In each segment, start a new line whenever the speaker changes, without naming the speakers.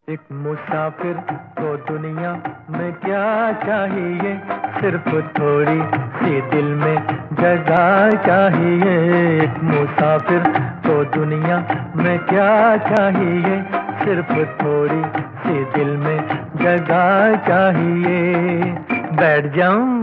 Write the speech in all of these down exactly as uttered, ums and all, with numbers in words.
एक मुसाफिर को दुनिया में क्या चाहिए, सिर्फ थोड़ी सी दिल में जगह चाहिए। एक मुसाफिर को दुनिया में क्या चाहिए, सिर्फ थोड़ी सी दिल में जगह चाहिए। बैठ जाऊं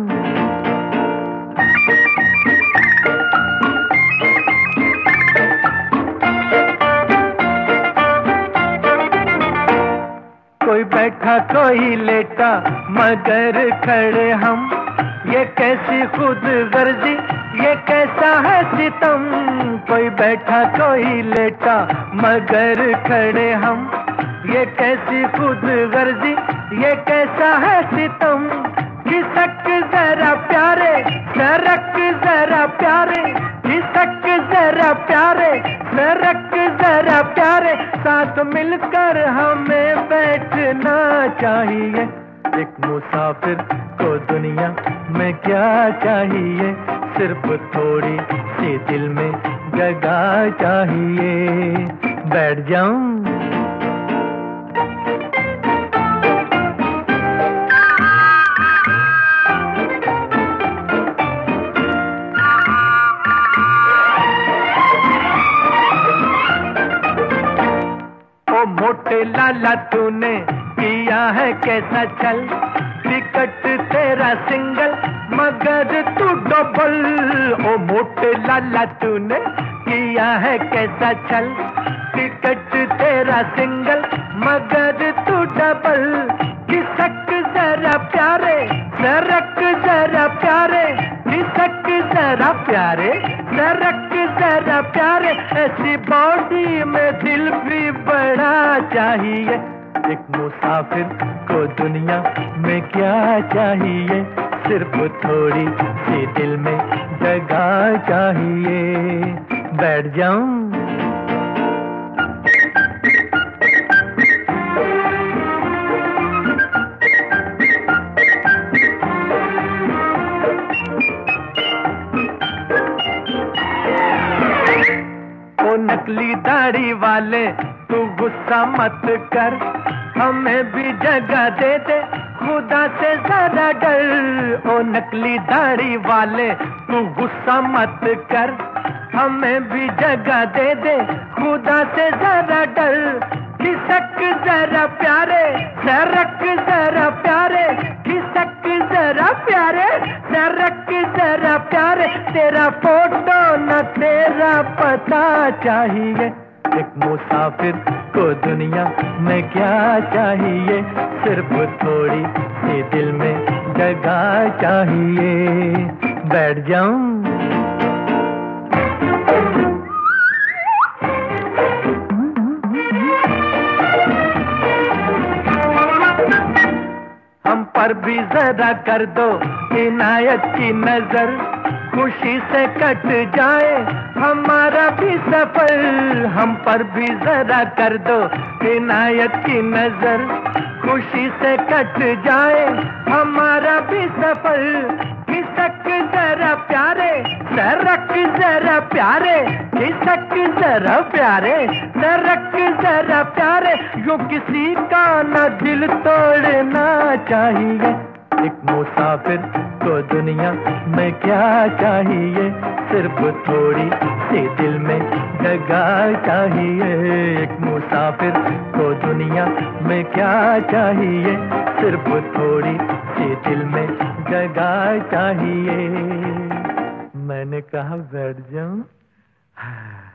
कोई बैठा कोई लेटा मगर खड़े हम, ये कैसी खुद गर्जी ये कैसा है सितम। कोई बैठा कोई लेटा मगर खड़े हम, ये कैसी खुद गर्जी ये कैसा है सितम। खिसक जरा प्यारे सरक जरा प्यारे, खिसक जरा प्यारे सरक जरा प्यारे, साथ मिलकर हमें बैठना चाहिए। एक मुसाफिर को दुनिया में क्या चाहिए, सिर्फ थोड़ी सी दिल में जगह चाहिए। बैठ जाऊं मोटे लाला तूने किया है कैसा छल, टिकट तेरा सिंगल मगर तू डबल। ओ मोटे लाला तूने किया है कैसा छल, टिकट तेरा सिंगल मगर तू डबल। खिसक जरा प्यारे सरक जरा प्यारे, खिसक जरा प्यारे सरक जरा प्यारे, ऐसी बॉडी में दिल भी बड़ा चाहिए। एक मुसाफिर को दुनिया में क्या चाहिए, सिर्फ थोड़ी सी दिल में जगह चाहिए। बैठ जाऊं ओ नकली दाढ़ी वाले तू गुस्सा मत कर, हमें भी जगह दे दे खुदा से जरा डर। ओ नकली दाढ़ी वाले तू गुस्सा मत कर, हमें भी जगह दे दे खुदा से जरा डर। खिसक जरा प्यारे सरक जरा प्यारे, खिसक जरा प्यारे सरक जरा प्यारे, तेरा फोटो न तेरा पता चाहिए। एक मुसाफिर को दुनिया में क्या चाहिए, सिर्फ थोड़ी सी दिल में जगह चाहिए। बैठ जाऊं हम पर भी जरा कर दो इनायत की नजर, खुशी से कट जाए हमारा भी सफर। हम पर भी जरा कर दो इनायत की नजर, खुशी से कट जाए हमारा भी सफर। खिसक जरा प्यारे सरक जरा प्यारे, खिसक जरा प्यारे सरक जरा प्यारे, यूं किसी का न दिल तोड़ना चाहिए। एक मुसाफिर को दुनिया में क्या चाहिए, सिर्फ थोड़ी सी दिल में जगह चाहिए। एक मुसाफिर को दुनिया में क्या चाहिए, सिर्फ थोड़ी सी दिल में जगह चाहिए। मैंने कहा बैठ जाऊं।